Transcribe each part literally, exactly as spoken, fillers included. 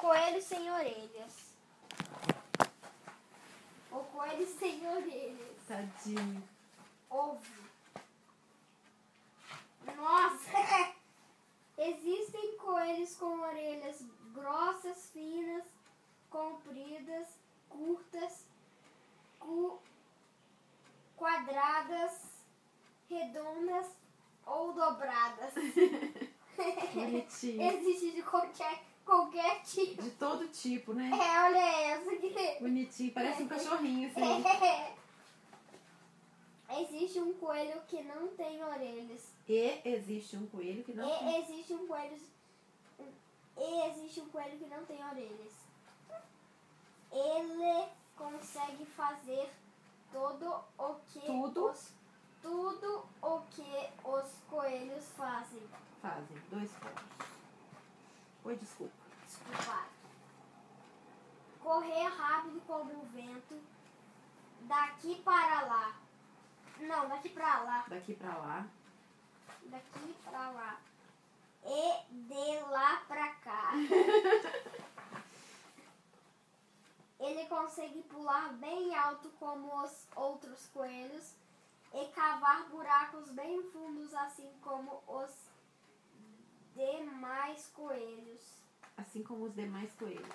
coelho sem orelhas. O coelho sem orelhas. Tadinho. Ovo. Nossa! Existem coelhos com orelhas grossas, finas, compridas, curtas, cu quadradas, redondas ou dobradas. Bonitinho. Existe de qualquer, qualquer tipo. De todo tipo, né? É, olha essa aqui. Bonitinho, parece um cachorrinho assim. Existe um coelho que não tem orelhas. E existe um coelho que não E tem. existe um coelho. E existe um coelho que não tem orelhas. Ele consegue fazer tudo o que Tudo? os tudo o que os coelhos fazem. Fazem dois pontos. Oi, desculpa. Desculpa. Correr rápido como o vento, daqui para lá. Não, daqui para lá. Daqui pra lá. Daqui pra lá. E de lá pra cá. Ele consegue pular bem alto como os outros coelhos e cavar buracos bem fundos assim como os demais coelhos. Assim como os demais coelhos.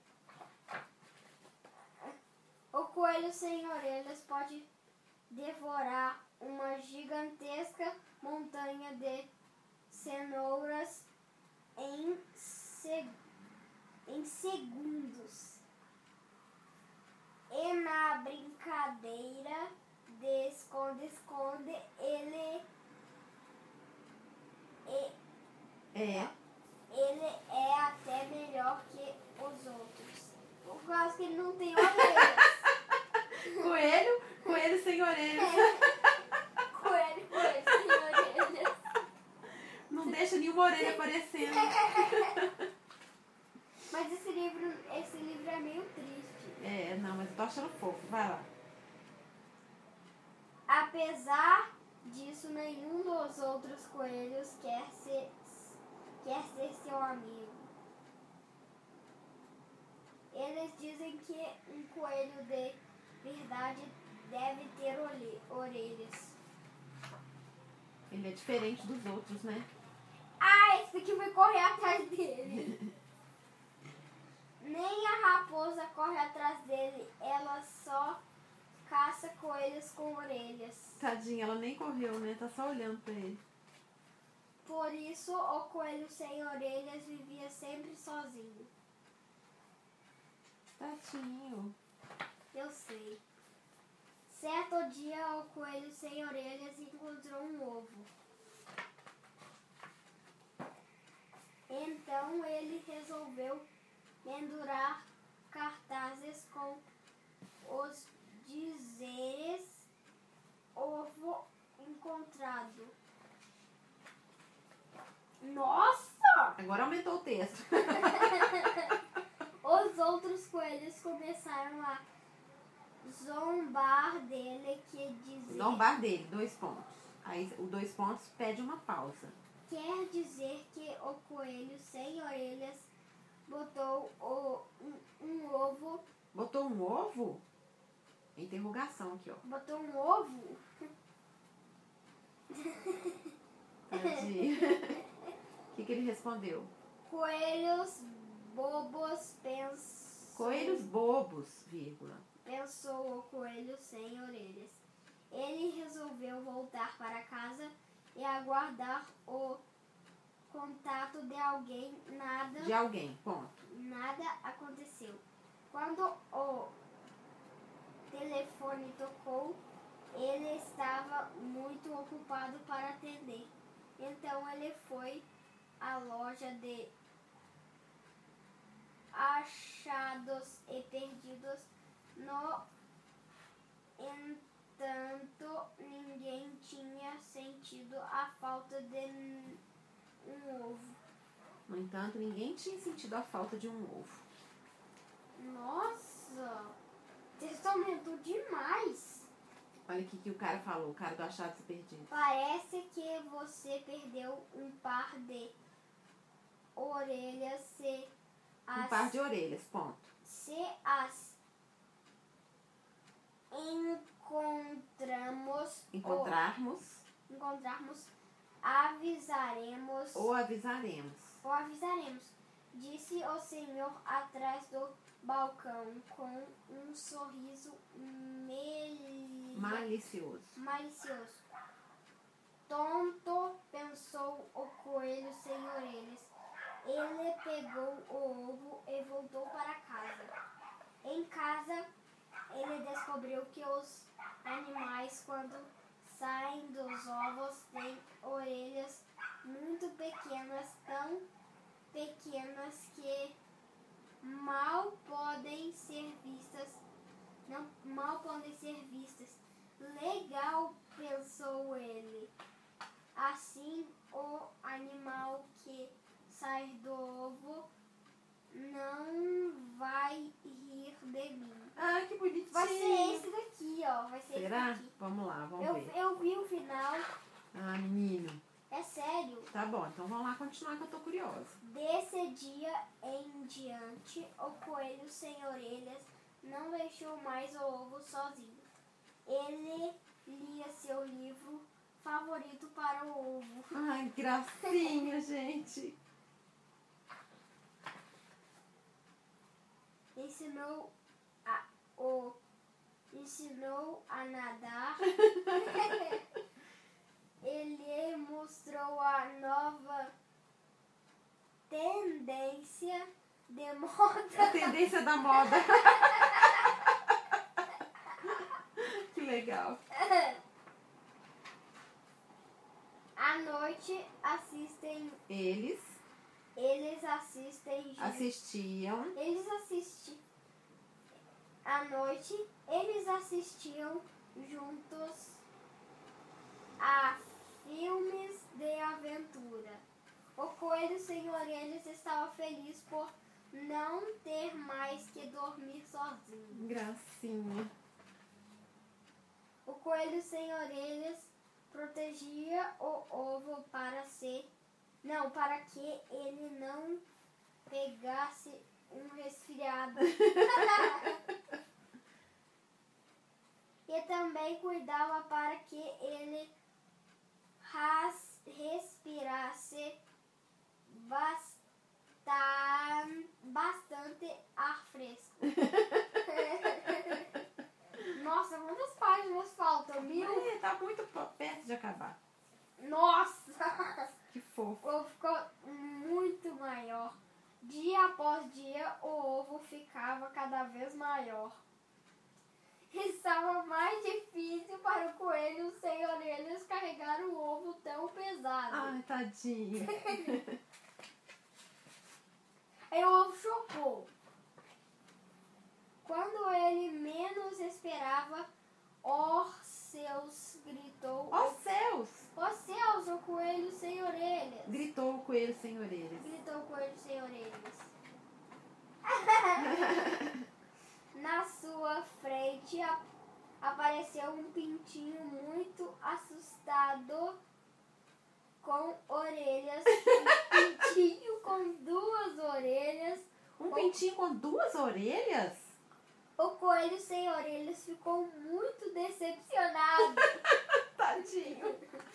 O coelho sem orelhas pode devorar uma gigantesca montanha de cenouras em, seg em segundos. E na brincadeira de esconde-esconde, ele, e- É. ele é até melhor que os outros. Por causa que ele não tem orelhas. Coelho, coelho sem orelhas. Coelho, coelho sem orelhas. Não deixa nenhuma orelha aparecendo. Mas esse livro, esse livro é meio triste. É, não, mas eu tô achando fofo. Vai lá. Apesar disso, nenhum dos outros coelhos quer ser, quer ser seu amigo. Eles dizem que um coelho de verdade deve ter olhe- orelhas. Ele é diferente dos outros, né? Ah, esse aqui vai correr atrás dele. Nem a raposa corre atrás dele, ela só caça coelhos com orelhas. Tadinha, ela nem correu, né? Tá só olhando pra ele. Por isso, o coelho sem orelhas vivia sempre sozinho. Tadinho. Eu sei. Certo dia, o coelho sem orelhas encontrou um ovo. Então, ele resolveu pendurar cartazes com os dizeres ovo encontrado. Nossa! Agora aumentou o texto. Os outros coelhos começaram a zombar dele, que dizer... Zombar dele, dois pontos. Aí o dois pontos pede uma pausa. Quer dizer que o coelho sem orelhas botou o, um, um ovo... Botou um ovo? Interrogação aqui, ó. Botou um ovo? Tadinho. O que, que ele respondeu? Coelhos bobos pens... Coelhos bobos, vírgula. Pensou o coelho sem orelhas. Ele resolveu voltar para casa e aguardar o contato de alguém. Nada, De alguém, ponto. nada aconteceu. Quando o telefone tocou, ele estava muito ocupado para atender. Então ele foi à loja de achados e perdidos. No entanto, ninguém tinha sentido a falta de um ovo. No entanto, ninguém tinha sentido a falta de um ovo. Nossa! O texto aumentou demais. Olha o que, que o cara falou, o cara do Achados e Perdidos. Parece que você perdeu um par de orelhas se a um par de orelhas, ponto. Se as encontramos, Encontrarmos ou, encontrarmos, avisaremos, ou avisaremos. ou avisaremos, disse o senhor atrás do balcão, com um sorriso mel... Malicioso. malicioso. Tonto, pensou o coelho sem orelhas. Ele pegou o ovo e voltou para casa. Em casa, ele descobriu que os animais, quando saem dos ovos, têm orelhas muito pequenas, tão pequenas que mal podem ser vistas. Não, mal podem ser vistas. Legal, pensou ele. Assim, o animal que sai do ovo não vai rir de mim. Ah, que bonitinho. Vai ser esse daqui, ó. Vai ser Será? esse daqui. Vamos lá, vamos Eu, ver. eu vi o final. Ah, menino. É sério. Tá bom, então vamos lá continuar que eu tô curiosa. Desse dia em diante, o coelho sem orelhas não deixou mais o ovo sozinho. Ele lia seu livro favorito para o ovo. Ai, gracinha, gente. Ensinou a, o, ensinou a nadar. Ele mostrou a nova tendência de moda. A tendência da moda. Que legal. À noite assistem, Eles eles assistem juntos. assistiam Eles assistem. À noite, eles assistiam juntos a filmes de aventura. O coelho sem orelhas estava feliz por não ter mais que dormir sozinho. gracinha. O coelho sem orelhas protegia o ovo para ser, não, para que ele não pegasse um resfriado. E também cuidava para que ele ras, respirasse bastan, bastante ar fresco. Nossa, quantas páginas faltam? Mil? Ai, tá muito perto de acabar. Nossa! Que fofo. O ovo ficou muito maior. Dia após dia, o ovo ficava cada vez maior. Estava mais difícil para o coelho sem orelhas carregar o ovo tão pesado. Ai, tadinho. Aí o ovo chocou. Quando ele menos esperava, ó céus, gritou. Ó céus! Ó céus, o coelho sem orelhas. Gritou o coelho sem orelhas. Gritou o coelho sem orelhas. Na sua frente a- apareceu um pintinho muito assustado com orelhas. Um pintinho com duas orelhas. Um pintinho com duas orelhas? O coelho sem orelhas ficou muito decepcionado. Tadinho.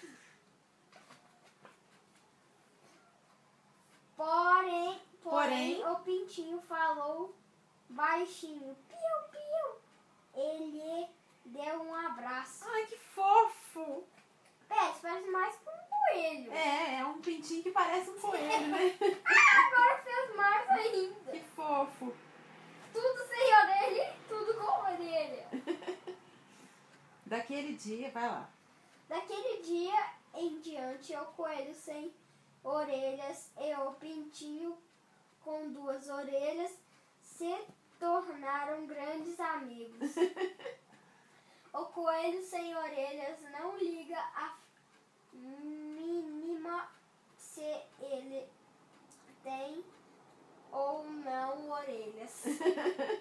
Porém, porém, Porém. o pintinho falou baixinho. Piu, piu. Ele deu um abraço. Ai, que fofo. É, isso parece mais com um coelho. É, é um pintinho que parece um coelho, né? Agora fez mais ainda. Que fofo. Tudo sem orelha e tudo com orelha. Daquele dia, vai lá. Daquele dia em diante, o coelho sem orelhas e o pintinho com duas orelhas se tornaram grandes amigos. O coelho sem orelhas não liga a mínima se ele tem ou não orelhas.